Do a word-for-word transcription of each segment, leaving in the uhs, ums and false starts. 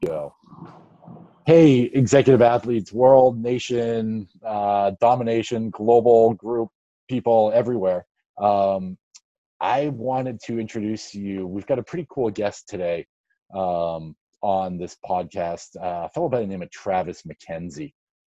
Go. Hey, executive athletes, world, nation, uh, domination, global group, people everywhere. Um, I wanted to introduce you. We've got a pretty cool guest today um, on this podcast, uh, a fellow by the name of Travis McKenzie.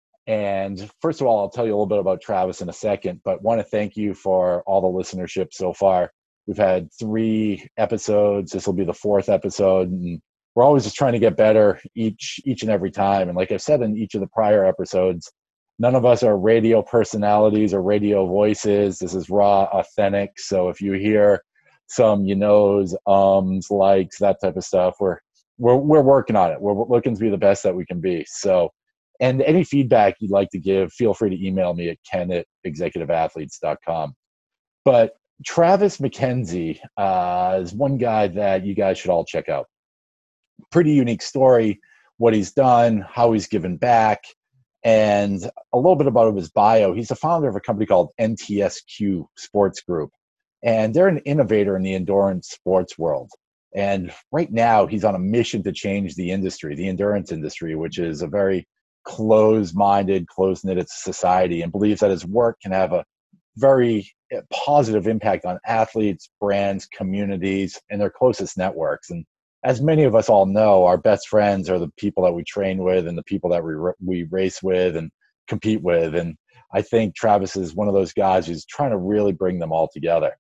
And first of all, I'll tell you a little bit about Travis in a second, but want to thank you for all the listenership so far. We've had three episodes. This will be the fourth episode, and we're always just trying to get better each each and every time. And like I said in each of the prior episodes, none of us are radio personalities or radio voices. This is raw, authentic. So if you hear some you knows, ums, likes, that type of stuff, we're we're we're working on it. We're looking to be the best that we can be. So, and any feedback you'd like to give, feel free to email me at ken at executive athletes dot com. But Travis McKenzie uh, is one guy that you guys should all check out. Pretty unique story, what he's done, how he's given back, and a little bit about his bio. He's the founder of a company called N T S Q Sports Group, and they're an innovator in the endurance sports world. And right now, he's on a mission to change the industry, the endurance industry, which is a very closed-minded, close-knit society, and believes that his work can have a very positive impact on athletes, brands, communities, and their closest networks. And as many of us all know, our best friends are the people that we train with and the people that we we race with and compete with. And I think Travis is one of those guys who's trying to really bring them all together.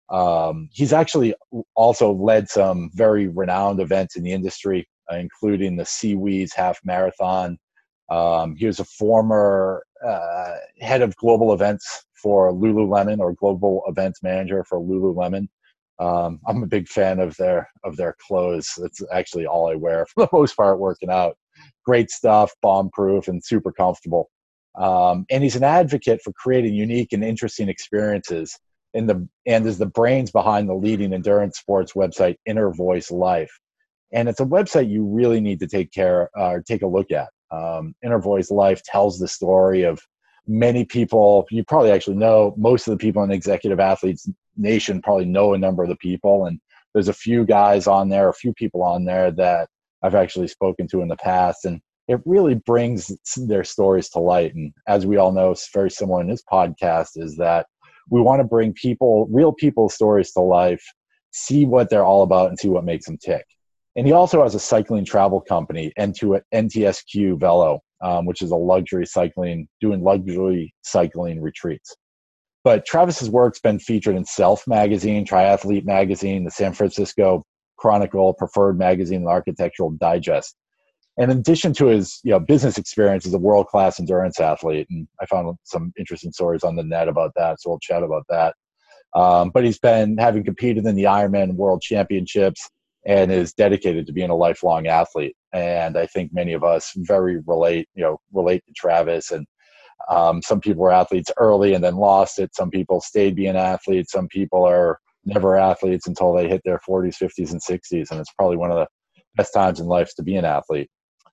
Um, he's actually also led some very renowned events in the industry, uh, including the Seaweeds Half Marathon. Um, he was a former uh, head of global events for Lululemon, or global events manager for Lululemon. Um, I'm a big fan of their of their clothes. That's actually all I wear for the most part working out. Great stuff, bomb-proof, and super comfortable. Um, and he's an advocate for creating unique and interesting experiences in the and is the brains behind the leading endurance sports website Inner Voice Life. And it's a website you really need to take care uh, or take a look at. Um, Inner Voice Life tells the story of many people. You probably actually know most of the people in Executive Athletes Nation probably know a number of the people. And there's a few guys on there, a few people on there that I've actually spoken to in the past. And it really brings their stories to light. And as we all know, it's very similar in this podcast, is that we want to bring people, real people's stories to life, see what they're all about and see what makes them tick. And he also has a cycling travel company, N T S Q Velo, um, which is a luxury cycling, doing luxury cycling retreats. But Travis's work's been featured in Self Magazine, Triathlete Magazine, the San Francisco Chronicle, Preferred Magazine, and Architectural Digest. And in addition to his you know, business experience as a world-class endurance athlete, and I found some interesting stories on the net about that, so we'll chat about that. Um, but he's been having competed in the Ironman World Championships and is dedicated to being a lifelong athlete. And I think many of us very relate, you know, relate to Travis. And um, some people were athletes early and then lost it. Some people stayed being athletes. Some people are never athletes until they hit their forties, fifties, and sixties. And it's probably one of the best times in life to be an athlete.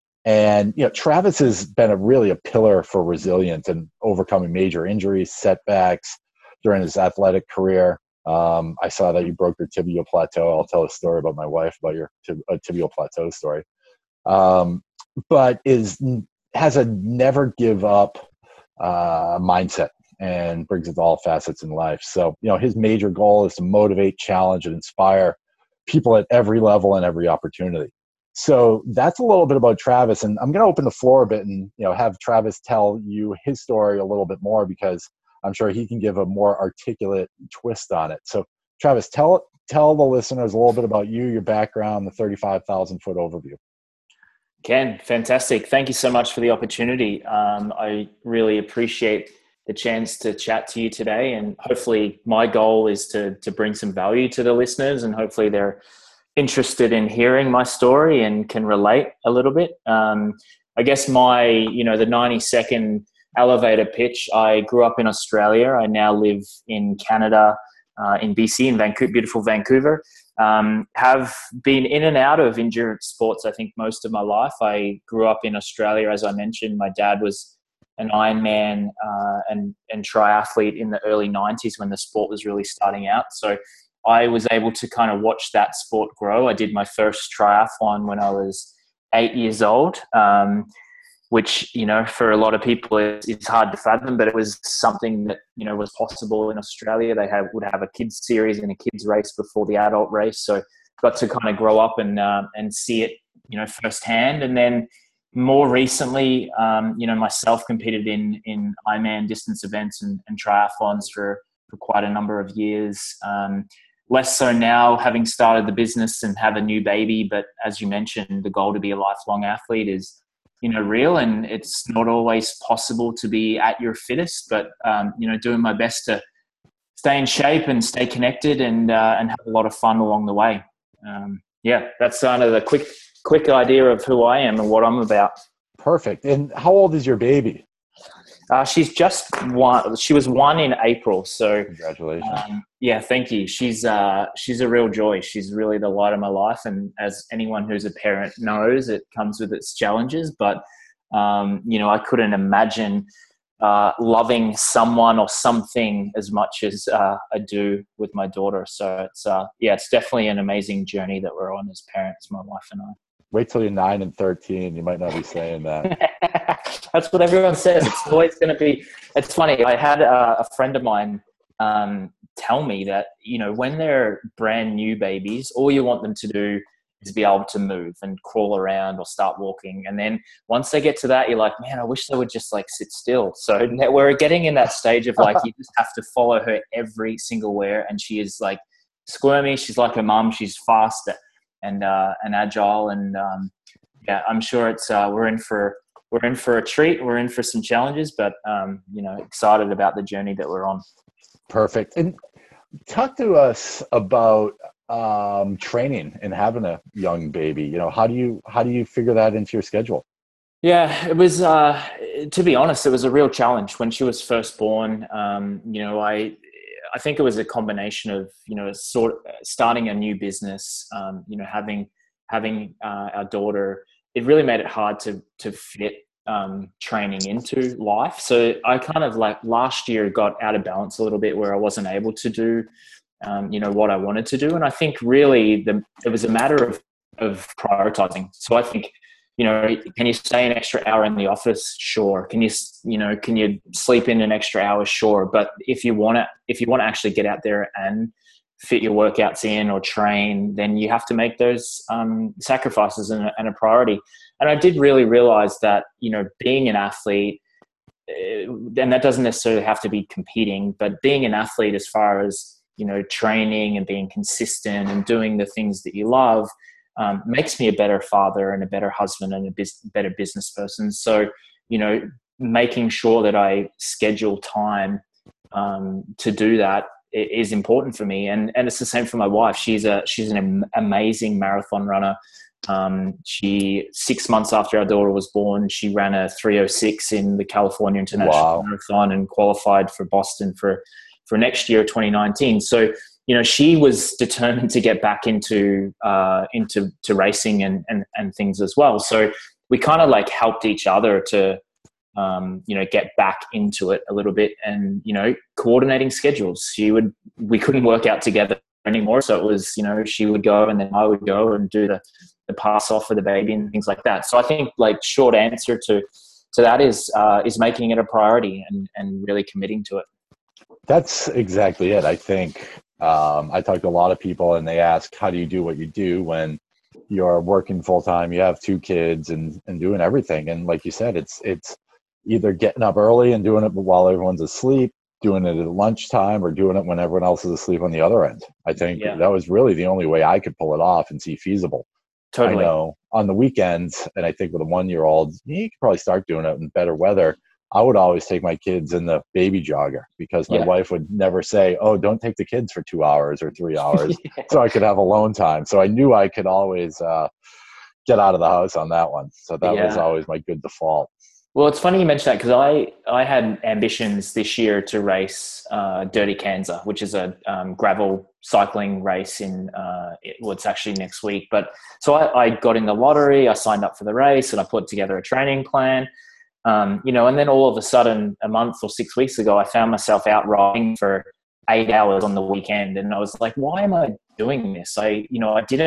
And, you know, Travis has been a really a pillar for resilience and overcoming major injuries, setbacks during his athletic career. Um, I saw that you broke your tibial plateau. I'll tell a story about my wife about your tib- uh, tibial plateau story. Um, but is has a never give up uh, mindset and brings it to all facets in life. So, you know, his major goal is to motivate, challenge, and inspire people at every level and every opportunity. So that's a little bit about Travis, and I'm going to open the floor a bit and you know have Travis tell you his story a little bit more, because I'm sure he can give a more articulate twist on it. So Travis, tell tell the listeners a little bit about you, your background, the thirty-five thousand foot overview. Ken, fantastic. Thank you so much for the opportunity. Um, I really appreciate the chance to chat to you today, and hopefully my goal is to to bring some value to the listeners, and hopefully they're interested in hearing my story and can relate a little bit. Um, I guess my, you know, the ninety second elevator pitch. I grew up in Australia. I now live in Canada, uh, in B C, in Vancouver, beautiful Vancouver. Um, have been in and out of endurance sports, I think, most of my life. I grew up in Australia, as I mentioned. My dad was an Ironman uh, and, and triathlete in the early nineties when the sport was really starting out. So I was able to kind of watch that sport grow. I did my first triathlon when I was eight years old, um, which, you know, for a lot of people is, is hard to fathom, but it was something that, you know, was possible in Australia. They have, would have a kids series and a kids race before the adult race. So got to kind of grow up and, uh, and see it, you know, firsthand. And then more recently, um, you know, myself competed in, in Ironman distance events and, and triathlons for, for quite a number of years. Um, less so now, having started the business and have a new baby. But as you mentioned, the goal to be a lifelong athlete is, you know, real, and it's not always possible to be at your fittest, but, um, you know, doing my best to stay in shape and stay connected and, uh, and have a lot of fun along the way. Um, yeah, that's kind of the quick, quick idea of who I am and what I'm about. Perfect. And how old is your baby? Uh, she's just one. She was one in April. So congratulations. Um, yeah, thank you. She's uh, she's a real joy. She's really the light of my life. And as anyone who's a parent knows, it comes with its challenges. But um, you know, I couldn't imagine uh, loving someone or something as much as uh, I do with my daughter. So it's uh, yeah, it's definitely an amazing journey that we're on as parents, my wife and I. Wait till you're nine and thirteen. You might not be saying that. That's what everyone says. It's always going to be. It's funny. I had a, a friend of mine um, tell me that, you know, when they're brand new babies, all you want them to do is be able to move and crawl around or start walking. And then once they get to that, you're like, man, I wish they would just like sit still. So we're getting in that stage of like, you just have to follow her every single where. And she is like squirmy. She's like her mum. She's fast and uh, and agile. And um, yeah, I'm sure it's uh, we're in for we're in for a treat. We're in for some challenges, but um, you know, excited about the journey that we're on. Perfect. And talk to us about um, training and having a young baby. You know, how do you how do you figure that into your schedule? Yeah, it was. Uh, to be honest, it was a real challenge when she was first born. Um, you know, I. I think it was a combination of, you know, sort of starting a new business, um, you know, having, having uh, our daughter, it really made it hard to, to fit um, training into life. So I kind of like last year got out of balance a little bit where I wasn't able to do, um, you know, what I wanted to do. And I think really the, it was a matter of, of prioritizing. So I think, you know, can you stay an extra hour in the office? Sure. Can you, you know, can you sleep in an extra hour? Sure. But if you want to, if you want to actually get out there and fit your workouts in or train, then you have to make those um, sacrifices and, and a priority. And I did really realize that, you know, being an athlete, uh, and that doesn't necessarily have to be competing, but being an athlete as far as, you know, training and being consistent and doing the things that you love, Um, makes me a better father and a better husband and a bis- better business person. So, you know, making sure that I schedule time um, to do that is important for me. And and it's the same for my wife. She's a she's an am- amazing marathon runner. Um, she six months after our daughter was born, she ran a three oh six in the California International Wow. Marathon and qualified for Boston for for next year, twenty nineteen. So, you know, she was determined to get back into uh, into to racing and, and and things as well. So we kind of like helped each other to, um, you know, get back into it a little bit, and you know, coordinating schedules. She would we couldn't work out together anymore, so it was, you know, she would go and then I would go and do the the pass off for the baby and things like that. So I think like short answer to to that is uh, is making it a priority and and really committing to it. That's exactly it. I think um, I talk to a lot of people and they ask, how do you do what you do when you're working full time, you have two kids and, and doing everything. And like you said, it's, it's either getting up early and doing it while everyone's asleep, doing it at lunchtime, or doing it when everyone else is asleep on the other end. I think yeah. that was really the only way I could pull it off and see feasible. Totally. I know on the weekends, and I think with a one-year-old, you could probably start doing it in better weather. I would always take my kids in the baby jogger because my yeah. wife would never say, oh, don't take the kids for two hours or three hours yeah. so I could have alone time. So I knew I could always uh, get out of the house on that one. So that yeah. was always my good default. Well, it's funny you mentioned that because I, I had ambitions this year to race uh, Dirty Kansas, which is a um, gravel cycling race in, uh, it, well, it's actually next week. But so I, I got in the lottery, I signed up for the race and I put together a training plan. Um, you know, and then all of a sudden, a month or six weeks ago, I found myself out riding for eight hours on the weekend. And I was like, why am I doing this? I, you know, I didn't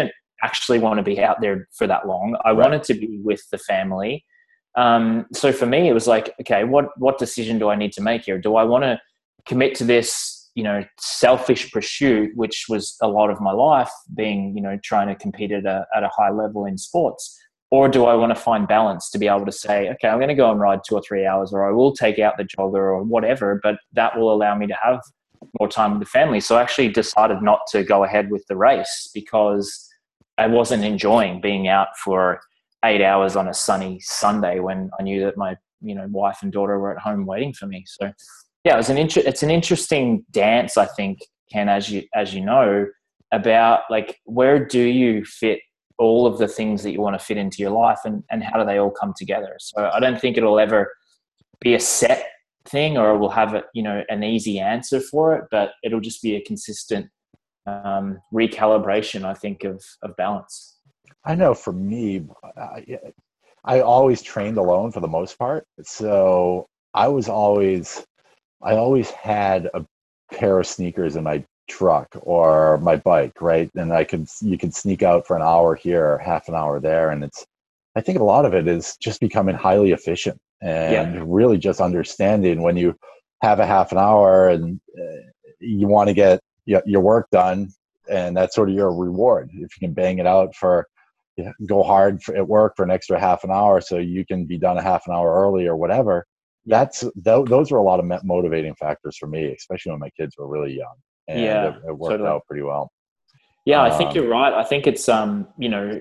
actually want to be out there for that long. I Right. wanted to be with the family. Um, so for me, it was like, okay, what, what decision do I need to make here? Do I want to commit to this, you know, selfish pursuit, which was a lot of my life being, you know, trying to compete at a, at a high level in sports? Or do I want to find balance to be able to say, okay, I'm going to go and ride two or three hours, or I will take out the jogger or whatever, but that will allow me to have more time with the family. So I actually decided not to go ahead with the race because I wasn't enjoying being out for eight hours on a sunny Sunday when I knew that my, you know, wife and daughter were at home waiting for me. So yeah, it was an inter- it's an interesting dance, I think, Ken, as you, as you know, about like, where do you fit all of the things that you want to fit into your life, and, and how do they all come together? So I don't think it'll ever be a set thing, or we'll have a, you know, an easy answer for it, but it'll just be a consistent um, recalibration, I think, of, of balance. I know for me, I, I always trained alone for the most part. So I was always, I always had a pair of sneakers in my truck or my bike, right? And I could, you could sneak out for an hour here or half an hour there. And it's, I think a lot of it is just becoming highly efficient and yeah. really just understanding when you have a half an hour and uh, you want to get your work done, and that's sort of your reward. If you can bang it out for, you know, go hard for, at work for an extra half an hour so you can be done a half an hour early or whatever. That's th- those were a lot of motivating factors for me, especially when my kids were really young, and yeah, it, it worked totally. out pretty well. Yeah, um, I think you're right. I think it's um, you know,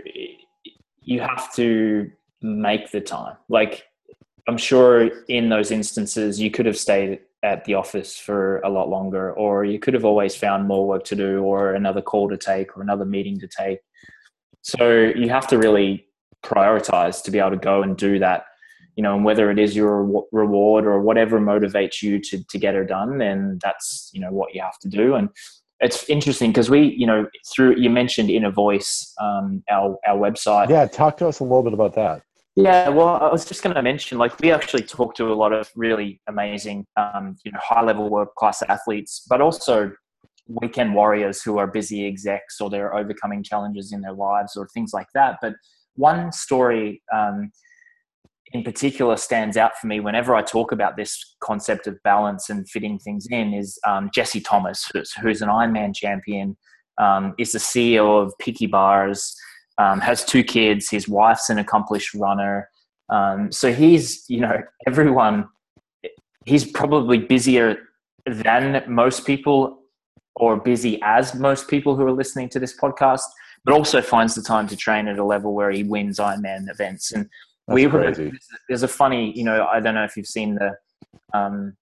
you have to make the time. Like, I'm sure in those instances you could have stayed at the office for a lot longer, or you could have always found more work to do, or another call to take, or another meeting to take. So you have to really prioritize to be able to go and do that, you know, and whether it is your reward or whatever motivates you to, to get it done, then that's, you know, what you have to do. And it's interesting because we, you know, through, you mentioned Inner Voice, um, our, our website. Yeah. Talk to us a little bit about that. Yeah, well, I was just going to mention, like, we actually talk to a lot of really amazing, um, you know, high-level world-class athletes, but also weekend warriors who are busy execs, or they're overcoming challenges in their lives or things like that. But one story um, in particular stands out for me whenever I talk about this concept of balance and fitting things in is um, Jesse Thomas, who's, who's an Ironman champion, um, is the C E O of Picky Bars, Um, has two kids. His wife's an accomplished runner. Um, so he's, you know, everyone, he's probably busier than most people, or busy as most people who are listening to this podcast, but also finds the time to train at a level where he wins Ironman events. And That's we crazy. There's a funny, you know, I don't know if you've seen the, um,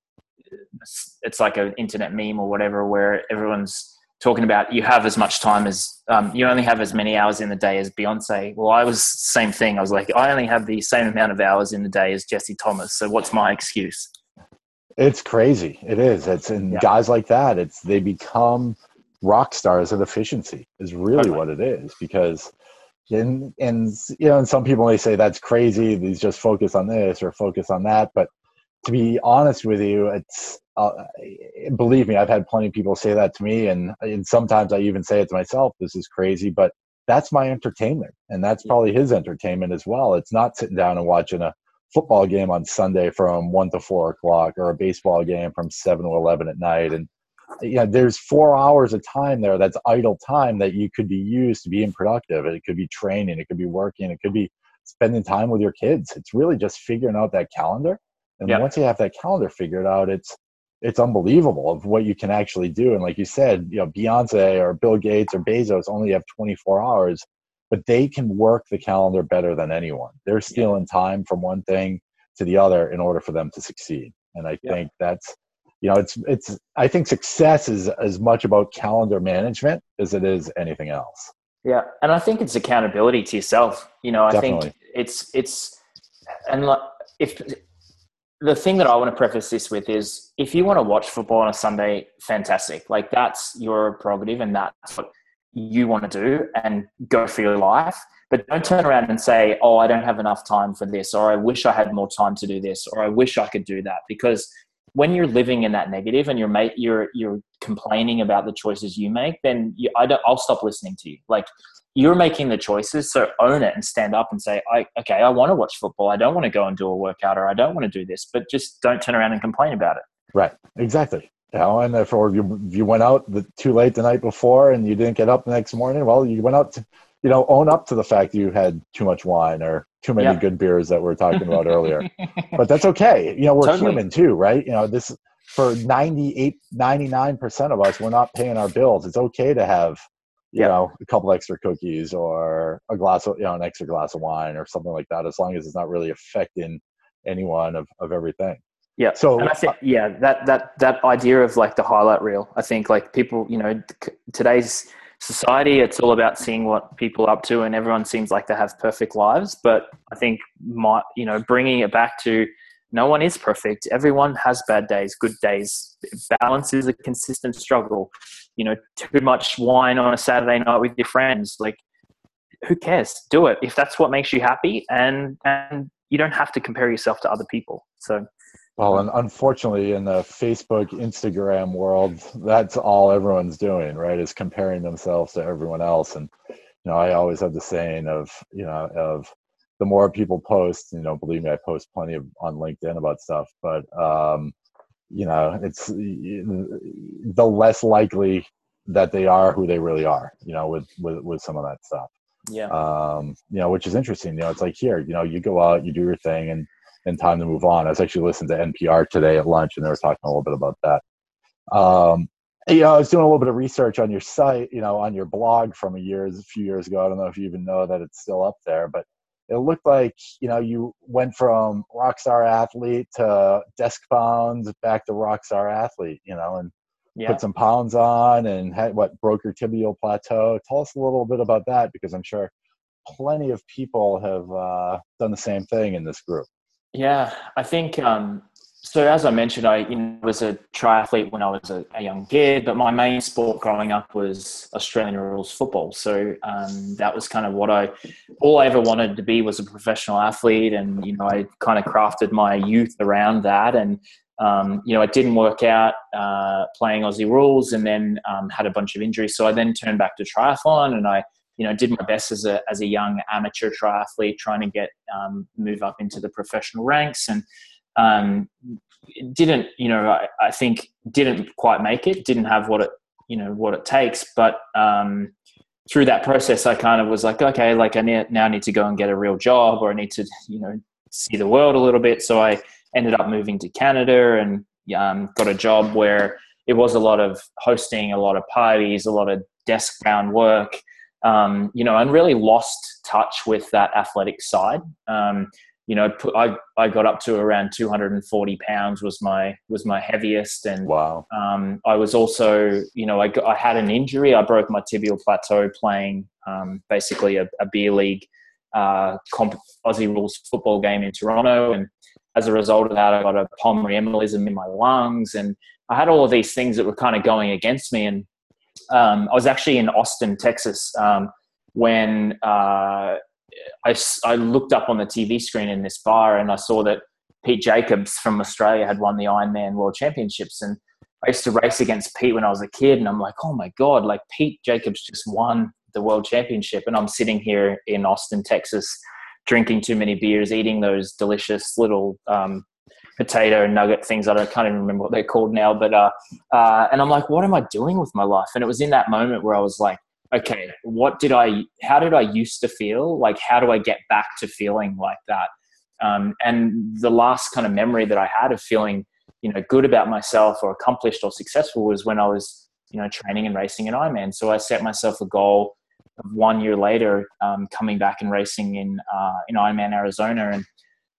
it's like an internet meme or whatever, where everyone's talking about you have as much time as um, you only have as many hours in the day as Beyonce. Well, I was same thing. I was like, I only have the same amount of hours in the day as Jesse Thomas. So what's my excuse? It's crazy. It is. It's and yeah. guys like that, it's they become rock stars of efficiency is really totally. What it is. Because and and you know, and some people may say that's crazy. These just focus on this or focus on that. But to be honest with you, it's uh, believe me, I've had plenty of people say that to me, and, and sometimes I even say it to myself. This is crazy, but that's my entertainment, and that's probably his entertainment as well. It's not sitting down and watching a football game on Sunday from one to four o'clock, or a baseball game from seven to eleven at night. And you know, there's four hours of time there that's idle time that you could be used to being productive. It could be training, it could be working, it could be spending time with your kids. It's really just figuring out that calendar. And yeah. once you have that calendar figured out, it's it's unbelievable of what you can actually do. And like you said, you know, Beyonce or Bill Gates or Bezos only have twenty-four hours, but they can work the calendar better than anyone. They're stealing yeah. time from one thing to the other in order for them to succeed. And I yeah. think that's, you know, it's, it's, I think success is as much about calendar management as it is anything else. Yeah. And I think it's accountability to yourself. You know, I Definitely. think it's, it's, and like, if, the thing that I want to preface this with is, if you want to watch football on a Sunday, fantastic. Like, that's your prerogative and that's what you want to do, and go for your life. But don't turn around and say, oh, I don't have enough time for this, or I wish I had more time to do this, or I wish I could do that. Because when you're living in that negative and you're make you're you're complaining about the choices you make, then you, I don't, I'll stop listening to you. Like, you're making the choices, so own it and stand up and say, I, okay, I want to watch football. I don't want to go and do a workout, or I don't want to do this, but just don't turn around and complain about it. Right. Exactly. You know, and if, or if you, if you went out the, too late the night before and you didn't get up the next morning, well, you went out to, you know, own up to the fact you had too much wine or too many Yep. good beers that we were talking about earlier. But that's okay. You know, we're Totally. human too, right? You know, this, for ninety-eight, ninety-nine percent of us, we're not paying our bills. It's okay to have, you Yep. know, a couple extra cookies or a glass of, you know, an extra glass of wine or something like that, as long as it's not really affecting anyone of, of everything. Yeah. So, and I think, yeah, that, that, that idea of like the highlight reel, I think like people, you know, today's society, it's all about seeing what people are up to, and everyone seems like they have perfect lives. But I think my, you know, bringing it back to, no one is perfect. Everyone has bad days, good days. Balance is a consistent struggle. You know, too much wine on a Saturday night with your friends, like, who cares? Do it if that's what makes you happy, and and you don't have to compare yourself to other people. So, well, and unfortunately, in the Facebook, Instagram world, that's all everyone's doing, right? Is comparing themselves to everyone else. And you know, I always have the saying of, you know, of the more people post, you know, believe me, I post plenty of on LinkedIn about stuff, but um, you know, it's the less likely that they are who they really are, you know, with with with some of that stuff. yeah. Um, you know, which is interesting. You know, it's like, here, you know, you go out, you do your thing, and and time to move on. I was actually listening to N P R today at lunch, and they were talking a little bit about that. Um, you know, I was doing a little bit of research on your site, you know, on your blog from a years, a few years ago. I don't know if you even know that it's still up there, but it looked like, you know, you went from rock star athlete to desk bound back to rock star athlete, you know, and Yeah. put some pounds on and had what broke your tibial plateau. Tell us a little bit about that, because I'm sure plenty of people have uh, done the same thing in this group. Yeah, I think um, so. As I mentioned, I you know, was a triathlete when I was a, a young kid, but my main sport growing up was Australian rules football. So um, that was kind of what I, all I ever wanted to be was a professional athlete, and you know, I kind of crafted my youth around that. And um, you know, it didn't work out uh, playing Aussie rules, and then um, had a bunch of injuries. So I then turned back to triathlon, and I. You know, did my best as a as a young amateur triathlete, trying to get um, move up into the professional ranks, and um, didn't. You know, I, I think didn't quite make it. Didn't have what it you know what it takes. But um, through that process, I kind of was like, okay, like I need, now need to go and get a real job, or I need to you know see the world a little bit. So I ended up moving to Canada and um, got a job where it was a lot of hosting, a lot of parties, a lot of desk bound work. Um, you know, and really lost touch with that athletic side. Um, you know, I I got up to around two hundred forty pounds was my was my heaviest, and wow. Um, I was also, you know, I, got, I had an injury. I broke my tibial plateau playing um, basically a, a beer league uh, comp, Aussie rules football game in Toronto, and as a result of that, I got a pulmonary embolism in my lungs, and I had all of these things that were kind of going against me. And Um, I was actually in Austin, Texas, um, when uh, I, I looked up on the T V screen in this bar, and I saw that Pete Jacobs from Australia had won the Ironman World Championships. And I used to race against Pete when I was a kid, and I'm like, oh my God, like Pete Jacobs just won the World Championship. And I'm sitting here in Austin, Texas, drinking too many beers, eating those delicious little um, potato nugget things. I don't can't even remember what they're called now, but uh, uh, and I'm like, what am I doing with my life? And it was in that moment where I was like, okay, what did I? How did I used to feel? Like, how do I get back to feeling like that? Um, and the last kind of memory that I had of feeling, you know, good about myself or accomplished or successful was when I was, you know, training and racing an Ironman. So I set myself a goal of one year later, um, coming back and racing in uh, in Ironman Arizona, and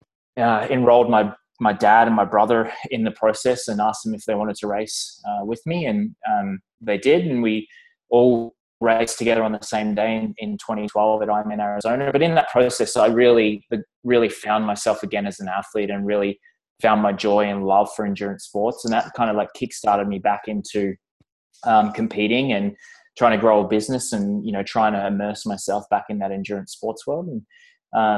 uh, enrolled my my dad and my brother in the process and asked them if they wanted to race uh, with me. And um, they did. And we all raced together on the same day in, in twenty twelve at Ironman Arizona. But in that process, I really, really found myself again as an athlete and really found my joy and love for endurance sports. And that kind of like kickstarted me back into um, competing and trying to grow a business and, you know, trying to immerse myself back in that endurance sports world. And, um,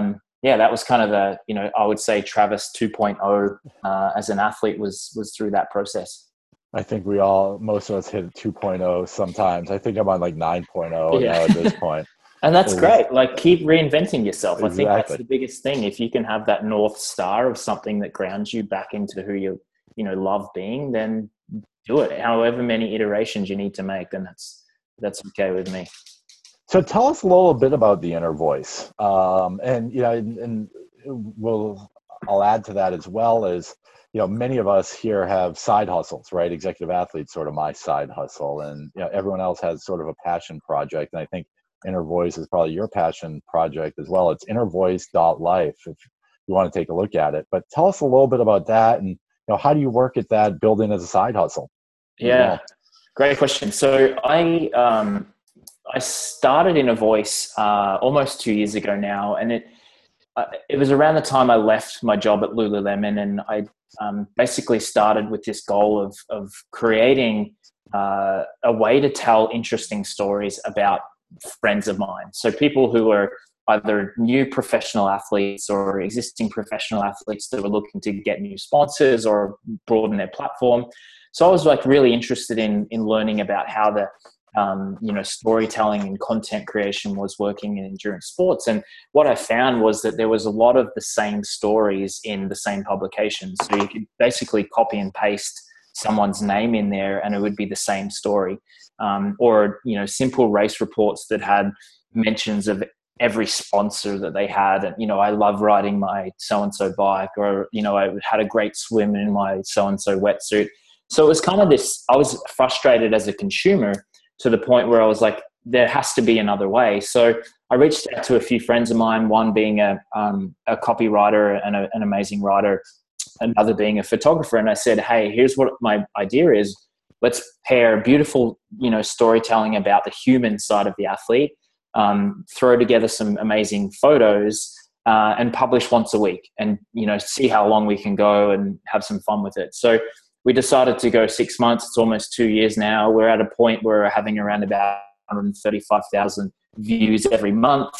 yeah, that was kind of the, you know, I would say Travis two point oh uh, as an athlete was was through that process. I think we all, most of us hit two point oh sometimes. I think I'm on like nine point oh Yeah. now at this point. And that's It great. was, Like, keep reinventing yourself. I think that's exactly. the biggest thing. If you can have that North Star of something that grounds you back into who you, you know, love being, then do it. However many iterations you need to make, then that's, that's okay with me. So tell us a little bit about the inner voice. Um, and, you know, and, and we'll, I'll add to that as well as, you know, many of us here have side hustles, right? Executive athletes, sort of my side hustle, and, you know, everyone else has sort of a passion project. And I think Inner Voice is probably your passion project as well. It's inner voice dot life if you want to take a look at it. But tell us a little bit about that, and, you know, how do you work at that building as a side hustle? Yeah, well? Great question. So I um, I started Inner Voice uh, almost two years ago now, and it uh, it was around the time I left my job at Lululemon, and I um, basically started with this goal of of creating uh, a way to tell interesting stories about friends of mine. So people who are either new professional athletes or existing professional athletes that were looking to get new sponsors or broaden their platform. So I was like really interested in in learning about how the um, you know storytelling and content creation was working in endurance sports. And what I found was that there was a lot of the same stories in the same publications. So you could basically copy and paste someone's name in there, and it would be the same story. Um, or you know simple race reports that had mentions of every sponsor that they had, and you know I love riding my so and so bike, or you know I had a great swim in my so and so wetsuit. So it was kind of this, I was frustrated as a consumer to the point where I was like, there has to be another way. So I reached out to a few friends of mine, one being a, um, a copywriter and a, an amazing writer, another being a photographer. And I said, hey, here's what my idea is. Let's pair beautiful, you know, storytelling about the human side of the athlete, um, throw together some amazing photos, uh, and publish once a week, and, you know, see how long we can go and have some fun with it. So we decided to go six months. It's almost two years now. We're at a point where we're having around about one hundred thirty-five thousand views every month.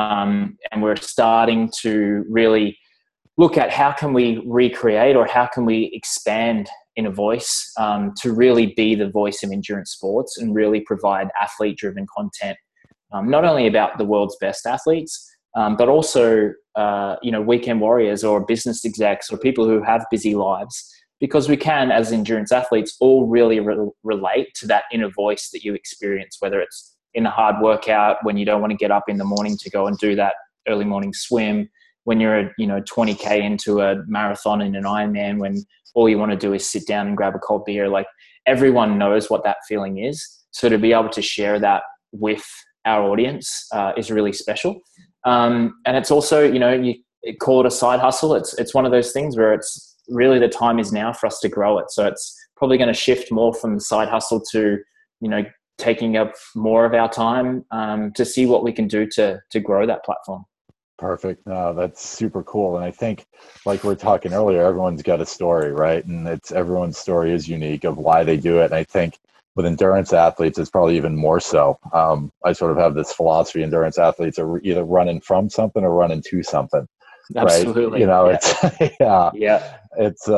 Um, and we're starting to really look at how can we recreate, or how can we expand Inner Voice um, to really be the voice of endurance sports and really provide athlete-driven content, um, not only about the world's best athletes, um, but also uh, you know weekend warriors or business execs or people who have busy lives. Because we can, as endurance athletes, all really re- relate to that inner voice that you experience, whether it's in a hard workout, when you don't want to get up in the morning to go and do that early morning swim, when you're, you know, twenty K into a marathon in an Ironman, when all you want to do is sit down and grab a cold beer. Like, everyone knows what that feeling is. So to be able to share that with our audience uh, is really special. Um, and it's also, you know, you call it a side hustle. It's, it's one of those things where it's, really the time is now for us to grow it. So it's probably going to shift more from side hustle to, you know, taking up more of our time um, to see what we can do to to grow that platform. Perfect. No, that's super cool. And I think, like we were talking earlier, everyone's got a story, right? And it's everyone's story is unique of why they do it. And I think with endurance athletes, it's probably even more so. Um, I sort of have this philosophy: endurance athletes are either running from something or running to something. Absolutely. Right? You know, yeah. it's yeah. Yeah. It's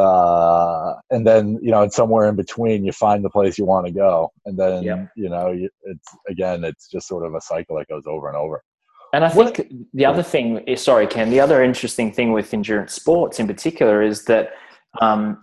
uh and then, you know, it's somewhere in between you find the place you want to go. And then, Yeah. you know, it's again, it's just sort of a cycle that goes over and over. And I What, think the other thing is, sorry, Ken, the other interesting thing with endurance sports in particular is that um,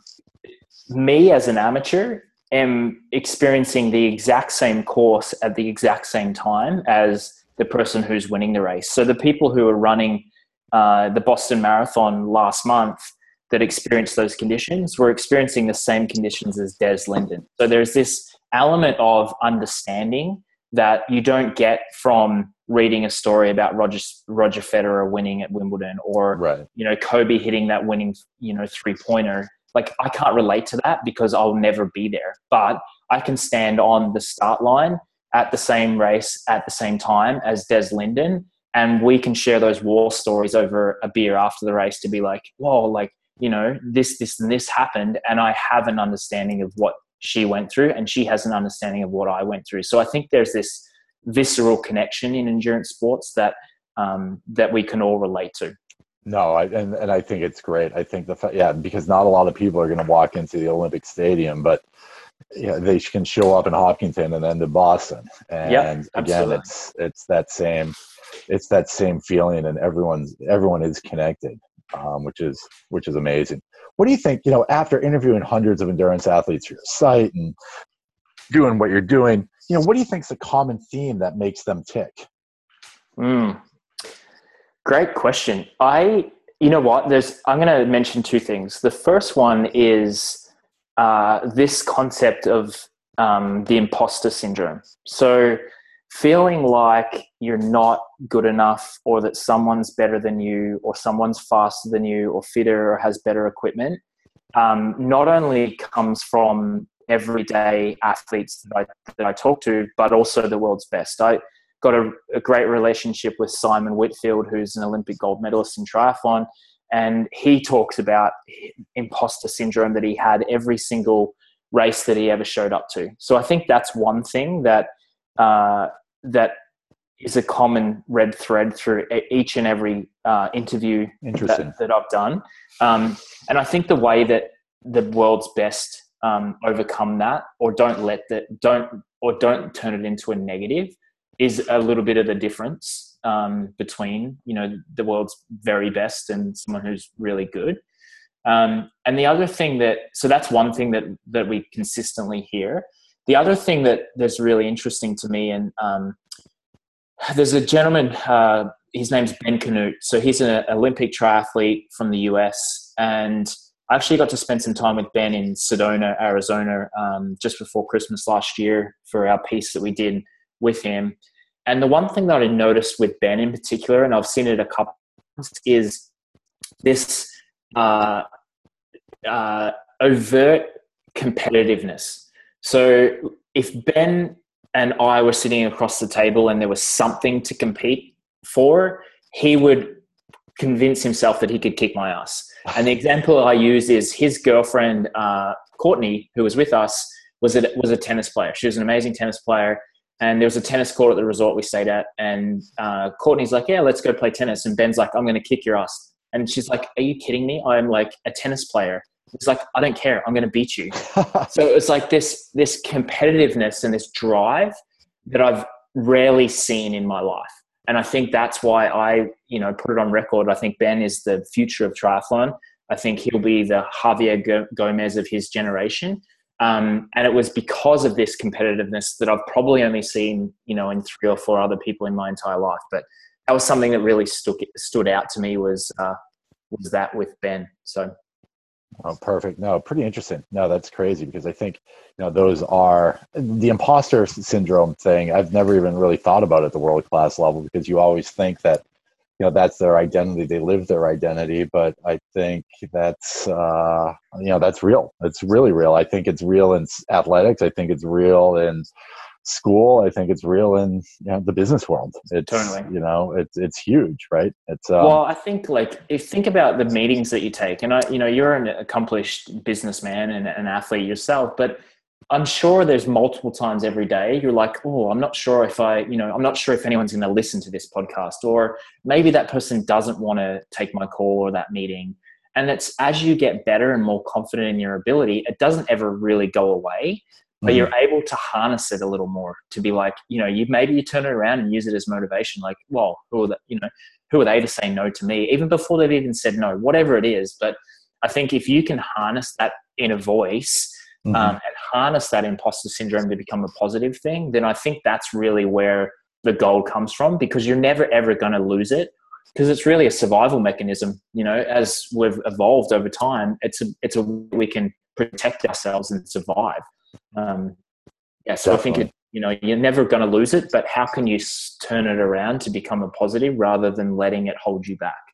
me as an amateur am experiencing the exact same course at the exact same time as the person who's winning the race. So the people who are running uh, the Boston Marathon last month that experienced those conditions were experiencing the same conditions as Des Linden. So there's this element of understanding that you don't get from reading a story about Roger Roger Federer winning at Wimbledon, or right. you know Kobe hitting that winning you know three pointer. Like, I can't relate to that because I'll never be there, but I can stand on the start line at the same race at the same time as Des Linden, and we can share those war stories over a beer after the race to be like, whoa, like, you know, this, this, and this happened, and I have an understanding of what she went through, and she has an understanding of what I went through. So I think there's this visceral connection in endurance sports that um, that we can all relate to. No, I, and, and I think it's great. I think the fa- yeah, because not a lot of people are going to walk into the Olympic Stadium, but yeah, they can show up in Hopkinton and then to Boston. Yep, And again, absolutely. it's it's that same it's that same feeling, and everyone's everyone is connected, um, which is which is amazing. What do you think? You know, after interviewing hundreds of endurance athletes for your site and doing what you're doing, you know, what do you think is the common theme that makes them tick? Mm. Great question. I, you know what, there's, I'm going to mention two things. The first one is uh, this concept of um, the imposter syndrome. So feeling like you're not good enough, or that someone's better than you, or someone's faster than you, or fitter, or has better equipment, um, not only comes from everyday athletes that I, that I talk to, but also the world's best. I, got a, a great relationship with Simon Whitfield, who's an Olympic gold medalist in triathlon. And he talks about imposter syndrome that he had every single race that he ever showed up to. So I think that's one thing that, uh, that is a common red thread through each and every uh, interview that, that I've done. Um, and I think the way that the world's best um, overcome that, or don't let that, don't, or don't turn it into a negative, is a little bit of the difference um, between, you know, the world's very best and someone who's really good. Um, and the other thing that, so that's one thing that, that we consistently hear. The other thing that that's really interesting to me, and um, there's a gentleman, uh, his name's Ben Canute. So he's an Olympic triathlete from the U S, and I actually got to spend some time with Ben in Sedona, Arizona, um, just before Christmas last year for our piece that we did with him. And the one thing that I noticed with Ben in particular, and I've seen it a couple times, is this uh, uh, overt competitiveness. So if Ben and I were sitting across the table and there was something to compete for, he would convince himself that he could kick my ass. And the example I use is his girlfriend, uh, Courtney, who was with us, was a, was a tennis player. She was an amazing tennis player. And there was a tennis court at the resort we stayed at. And uh, Courtney's like, yeah, let's go play tennis. And Ben's like, I'm going to kick your ass. And she's like, are you kidding me? I'm like a tennis player. He's like, I don't care. I'm going to beat you. So it's like this, this competitiveness and this drive that I've rarely seen in my life. And I think that's why I, you know, put it on record. I think Ben is the future of triathlon. I think he'll be the Javier Gomez of his generation. Um, and it was because of this competitiveness that I've probably only seen, you know, in three or four other people in my entire life. But that was something that really stood stood out to me was uh, was that with Ben. So, oh, perfect. No, pretty interesting. No, that's crazy, because I think, you know, those are the imposter syndrome thing. I've never even really thought about it at the world class level, because you always think that, you know, that's their identity. They live their identity. But I think that's, uh, you know, that's real. It's really real. I think it's real in athletics. I think it's real in school. I think it's real in, you know, the business world. It's, totally. You know, it's, it's huge, right? It's, um, well, I think like, if think about the meetings that you take, and I, you know, you're an accomplished businessman and an athlete yourself, but I'm sure there's multiple times every day you're like, oh, I'm not sure if I, you know, I'm not sure if anyone's going to listen to this podcast, or maybe that person doesn't want to take my call or that meeting. And it's as you get better and more confident in your ability, it doesn't ever really go away, but mm-hmm. you're able to harness it a little more to be like, you know, you maybe you turn it around and use it as motivation. Like, well, who are the, you know, who are they to say no to me, even before they've even said no, whatever it is. But I think if you can harness that inner voice, Mm-hmm. Um, and harness that imposter syndrome to become a positive thing, then I think that's really where the goal comes from, because you're never, ever going to lose it, because it's really a survival mechanism. You know, as we've evolved over time, it's a, it's a, we can protect ourselves and survive. Um, yeah. So Definitely. I think, it, you know, you're never going to lose it, but how can you turn it around to become a positive rather than letting it hold you back?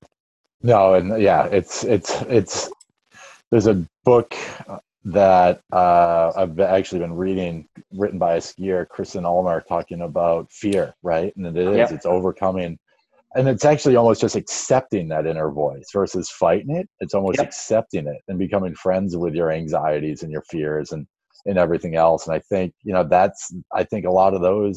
No. And yeah, it's, it's, it's, there's a book that uh, I've actually been reading, written by a skier, Kristen Ulmer, talking about fear, right? And it is, yep. It's overcoming, and it's actually almost just accepting that inner voice versus fighting it. It's almost yep. accepting it and becoming friends with your anxieties and your fears and, and everything else. And I think, you know, that's, I think a lot of those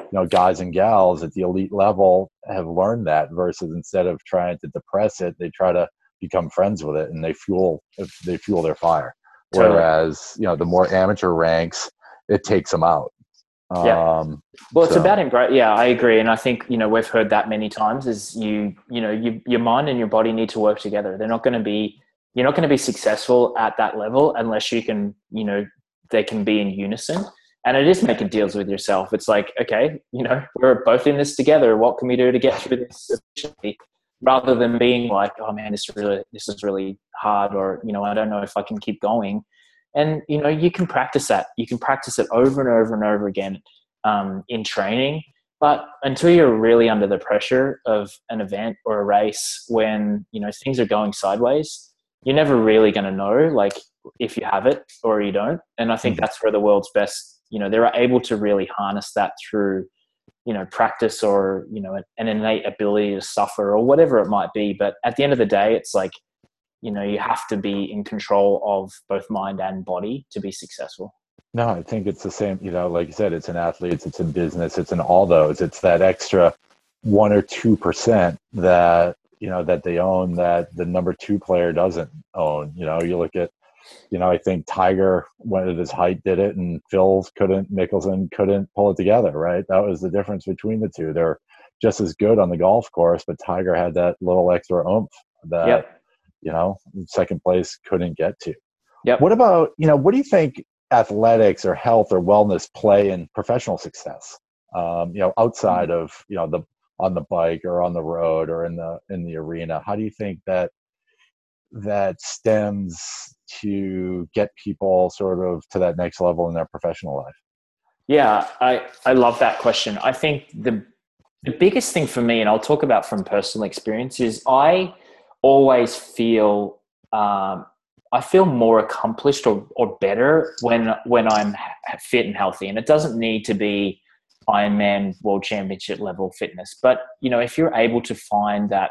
you know, guys and gals at the elite level have learned that, versus instead of trying to depress it, they try to become friends with it, and they fuel they fuel their fire. Totally. Whereas, you know, the more amateur ranks, it takes them out. Yeah. Um, well, it's so. about embrace. Yeah, I agree. And I think, you know, we've heard that many times is you, you know, you, your mind and your body need to work together. They're not going to be, you're not going to be successful at that level unless you can, you know, they can be in unison. And it is making deals with yourself. It's like, okay, you know, we're both in this together. What can we do to get through this efficiently? Rather than being like, oh man, this is really, this is really hard, or, you know, I don't know if I can keep going. And, you know, you can practice that. You can practice it over and over and over again um, in training. But until you're really under the pressure of an event or a race, when, you know, things are going sideways, you're never really going to know, like, if you have it or you don't. And I think Mm-hmm. that's where the world's best, you know, they're able to really harness that through, you know, practice, or, you know, an innate ability to suffer or whatever it might be. But at the end of the day, it's like, you know, you have to be in control of both mind and body to be successful. No, I think it's the same, you know, like you said, it's in athletes, it's in business, it's in all those. It's that extra one or two percent that, you know, that they own that the number two player doesn't own. You know, you look at, you know, I think Tiger went at his height, did it, and Phil couldn't, Mickelson couldn't pull it together, right? That was the difference between the two. They're just as good on the golf course, but Tiger had that little extra oomph that, Yep. you know, second place couldn't get to. Yep. What about, you know, what do you think athletics or health or wellness play in professional success? Um, you know, outside of, you know, the, on the bike or on the road or in the, in the arena, how do you think that that stems to get people sort of to that next level in their professional life? Yeah, I, I love that question. I think the the biggest thing for me, and I'll talk about from personal experience, is I always feel um, I feel more accomplished or, or better when when I'm fit and healthy. And it doesn't need to be Ironman World Championship level fitness, but, you know, if you're able to find that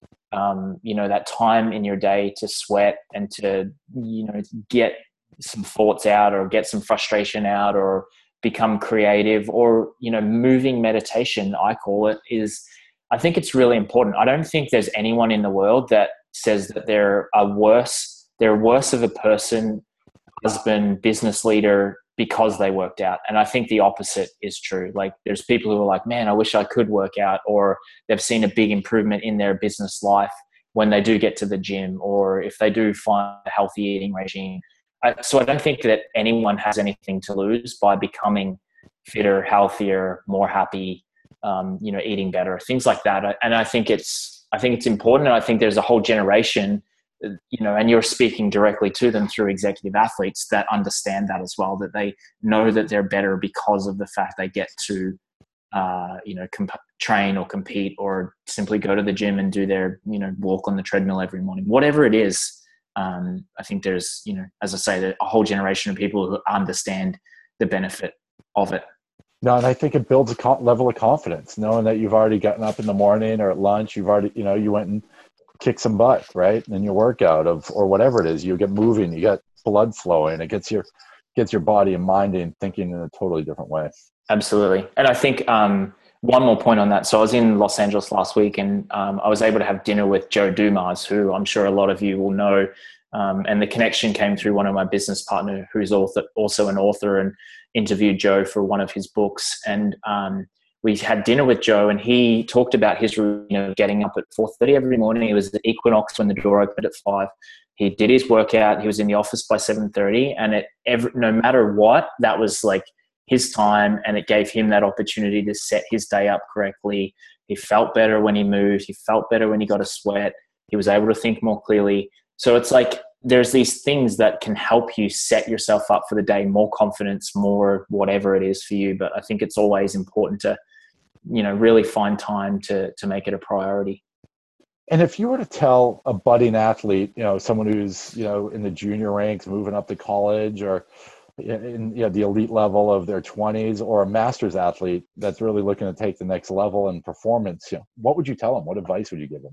um, you know, that time in your day to sweat and to, you know, get some thoughts out or get some frustration out or become creative, or, you know, moving meditation, I call it, is, I think it's really important. I don't think there's anyone in the world that says that they're a worse, they're worse of a person, husband, business leader, because they worked out. And I think the opposite is true. Like, there's people who are like, man, I wish I could work out, or they've seen a big improvement in their business life when they do get to the gym, or if they do find a healthy eating regime. I, so I don't think that anyone has anything to lose by becoming fitter, healthier, more happy, um, you know, eating better, things like that. And I think it's, I think it's important. And I think there's a whole generation, you know, and you're speaking directly to them through executive athletes that understand that as well, that they know that they're better because of the fact they get to, uh, you know, comp- train or compete, or simply go to the gym and do their, you know, walk on the treadmill every morning, whatever it is. Um, I think there's, you know, as I say, a whole generation of people who understand the benefit of it. No, and I think it builds a co- level of confidence, knowing that you've already gotten up in the morning or at lunch, you've already, you know, you went and kicked some butt, right? In your workout of, or whatever it is, you get moving, you got blood flowing, it gets your, gets your body and mind and thinking in a totally different way. Absolutely. And I think um, one more point on that. So I was in Los Angeles last week, and um, I was able to have dinner with Joe Dumas, who I'm sure a lot of you will know. Um, and the connection came through one of my business partner, who's author, also an author, and interviewed Joe for one of his books. And um, we had dinner with Joe, and he talked about his routine of getting up at four thirty every morning. It was the equinox when the door opened at five. He did his workout. He was in the office by seven thirty, and it every, no matter what, that was like his time, and it gave him that opportunity to set his day up correctly. He felt better when he moved. He felt better when he got a sweat. He was able to think more clearly. So it's like there's these things that can help you set yourself up for the day, more confidence, more whatever it is for you. But I think it's always important to, you know, really find time to to make it a priority. And if you were to tell a budding athlete, you know, someone who's, you know, in the junior ranks, moving up to college, or in, you know, the elite level of their twenties, or a master's athlete that's really looking to take the next level in performance, you know, what would you tell them? What advice would you give them?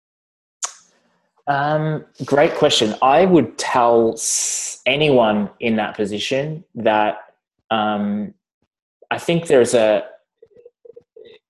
Um, great question. I would tell anyone in that position that um, I think there's a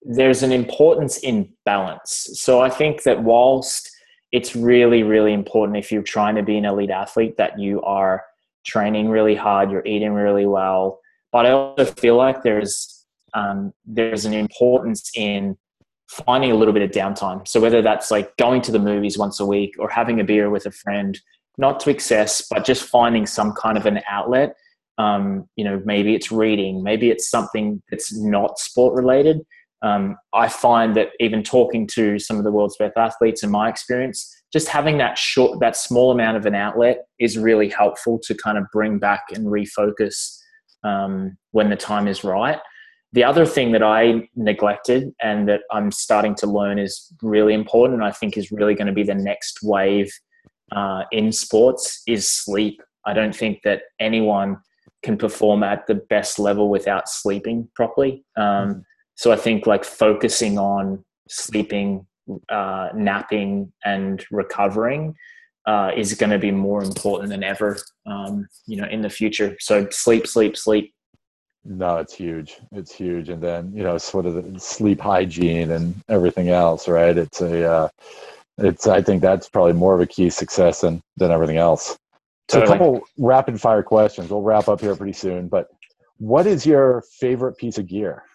there's an importance in balance. So I think that whilst it's really, really important if you're trying to be an elite athlete that you are training really hard, you're eating really well, but I also feel like there's um, there's an importance in finding a little bit of downtime. So whether that's like going to the movies once a week or having a beer with a friend, not to excess, but just finding some kind of an outlet. Um, you know, maybe it's reading, maybe it's something that's not sport related. Um, I find that even talking to some of the world's best athletes, in my experience, just having that short, that small amount of an outlet is really helpful to kind of bring back and refocus um, when the time is right. The other thing that I neglected and that I'm starting to learn is really important, and I think is really going to be the next wave uh, in sports, is sleep. I don't think that anyone can perform at the best level without sleeping properly. Um, so I think like focusing on sleeping, uh, napping and recovering uh, is going to be more important than ever, um, you know, in the future. So sleep, sleep, sleep. No, it's huge. It's huge. And then, you know, sort of the sleep hygiene and everything else, right? It's a, uh, it's, I think that's probably more of a key success than, than everything else. So Totally. a couple rapid fire questions. We'll wrap up here pretty soon, but what is your favorite piece of gear?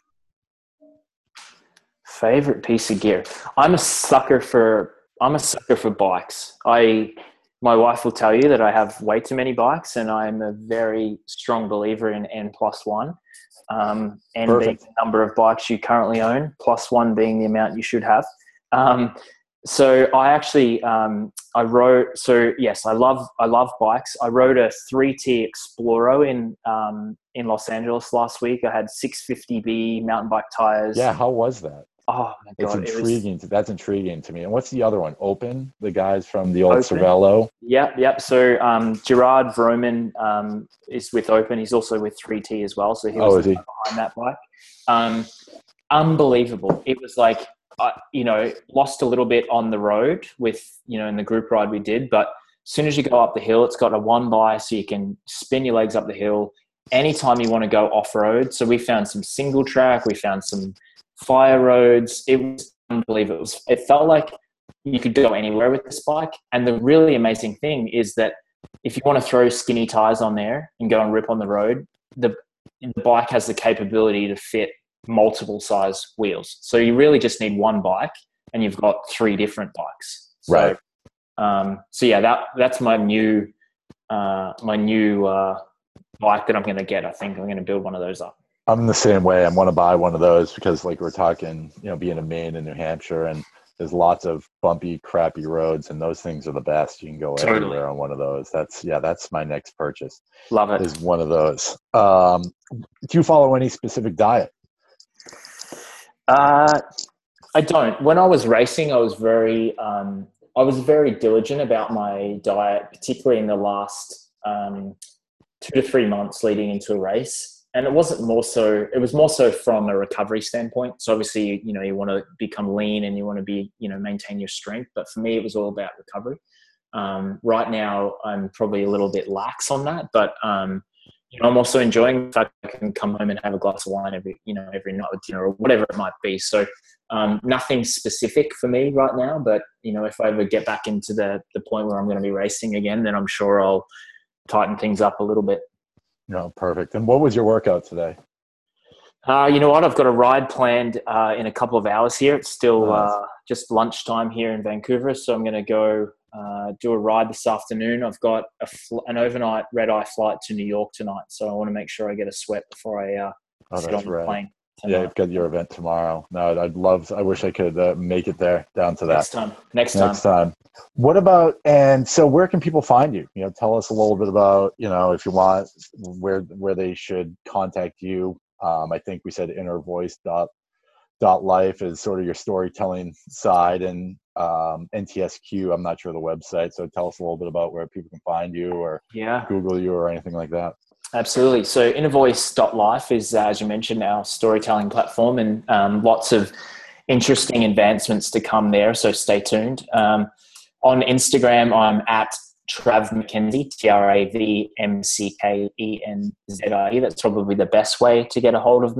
Favorite piece of gear. I'm a sucker for, I'm a sucker for bikes. I, my wife will tell you that I have way too many bikes, and I'm a very strong believer in N plus one. Um, N being the number of bikes you currently own, plus one being the amount you should have. Um, so I actually, um, I rode, so yes, I love, I love bikes. I rode a three T Exploro in, um, in Los Angeles last week. I had six fifty B mountain bike tires. Yeah. How was that? Oh my God. It's intriguing. It was, That's intriguing to me. And what's the other one? Open, the guys from the old Open. Cervelo. Yep. Yep. So, um, Gerard Vroman, um, is with Open. He's also with three T as well. So he was oh, is he? behind that bike. Um, unbelievable. It was like, uh, you know, lost a little bit on the road with, you know, in the group ride we did, but as soon as you go up the hill, it's got a one by, so you can spin your legs up the hill anytime you want to go off road. So we found some single track, we found some fire roads. It was unbelievable. It, was, it felt like you could go anywhere with this bike. And the really amazing thing is that if you want to throw skinny tires on there and go and rip on the road, the, the bike has the capability to fit multiple size wheels. So you really just need one bike and you've got three different bikes. So, right. Um, so yeah, that, that's my new, uh, my new, uh, bike that I'm going to get. I think I'm going to build one of those up. I'm the same way. I want to buy one of those because, like, we're talking, you know, being in Maine and New Hampshire, and there's lots of bumpy, crappy roads, and those things are the best. You can go Totally. everywhere on one of those. That's yeah, that's my next purchase. Love it. Is one of those. Um, do you follow any specific diet? Uh, I don't. When I was racing, I was very, um, I was very diligent about my diet, particularly in the last um, two to three months leading into a race. And it wasn't more so, it was more so from a recovery standpoint. So obviously, you know, you want to become lean and you want to be, you know, maintain your strength. But for me, it was all about recovery. Um, right now, I'm probably a little bit lax on that, but, um, you know, I'm also enjoying the fact I can come home and have a glass of wine every, you know, every night with dinner or whatever it might be. So um, nothing specific for me right now, but, you know, if I ever get back into the, the point where I'm going to be racing again, then I'm sure I'll tighten things up a little bit. No, perfect. And what was your workout today? Uh, you know what? I've got a ride planned uh, in a couple of hours here. It's still Nice. uh, just lunchtime here in Vancouver. So I'm going to go uh, do a ride this afternoon. I've got a fl- an overnight red-eye flight to New York tonight. So I want to make sure I get a sweat before I uh, Oh, sit that's on the right. plane Yeah, tonight. you've got your event tomorrow. No, I'd love, I wish I could uh, make it there, down to that. Next time. Next time. Next time. What about, and so where can people find you? You know, tell us a little bit about, you know, if you want, where where they should contact you. Um, I think we said inner voice dot dot life is sort of your storytelling side, and um, N T S Q, I'm not sure the website. So tell us a little bit about where people can find you or Yeah. Google you or anything like that. Absolutely. So inner voice dot life is, uh, as you mentioned, our storytelling platform, and um, lots of interesting advancements to come there. So stay tuned. Um, on Instagram, I'm at Trav McKenzie, T R A V M C K E N Z I E. That's probably the best way to get a hold of me.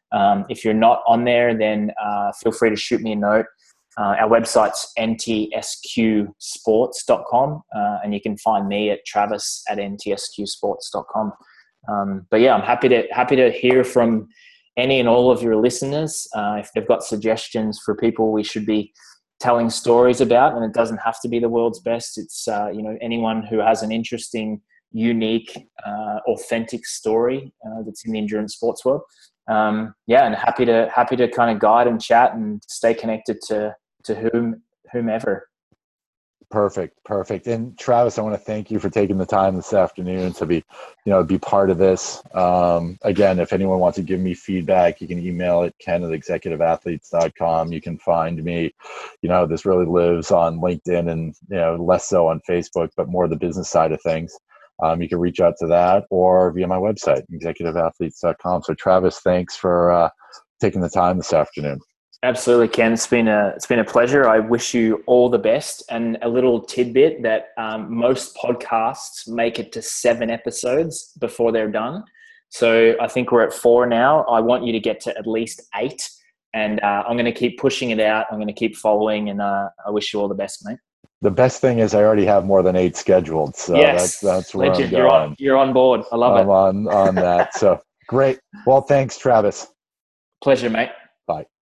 Um, if you're not on there, then uh, feel free to shoot me a note. Uh, our website's n t s q sports dot com, uh, and you can find me at travis at n t s q sports dot com. Um, but yeah, I'm happy to happy to hear from any and all of your listeners. Uh, if they've got suggestions for people we should be telling stories about, and it doesn't have to be the world's best. It's uh, you know, anyone who has an interesting, unique, uh, authentic story uh, that's in the endurance sports world. Um, yeah, and happy to happy to kind of guide and chat and stay connected to to whom whomever. Perfect, perfect. And Travis, I want to thank you for taking the time this afternoon to be, you know, be part of this. Um, again, if anyone wants to give me feedback, you can email it, ken at executive athletes dot com. You can find me. You know, this really lives on LinkedIn and, you know, less so on Facebook, but more the business side of things. Um, you can reach out to that or via my website, executive athletes dot com. So Travis, thanks for uh, taking the time this afternoon. Absolutely, Ken. It's been a it's been a pleasure. I wish you all the best. And a little tidbit that um, most podcasts make it to seven episodes before they're done. So I think we're at four now. I want you to get to at least eight, and uh, I'm going to keep pushing it out. I'm going to keep following, and uh, I wish you all the best, mate. The best thing is I already have more than eight scheduled, so yes. that's that's where Legend. I'm going. You're on, you're on board. I love I'm it. on on that. So great. Well, thanks, Travis. Pleasure, mate. Bye.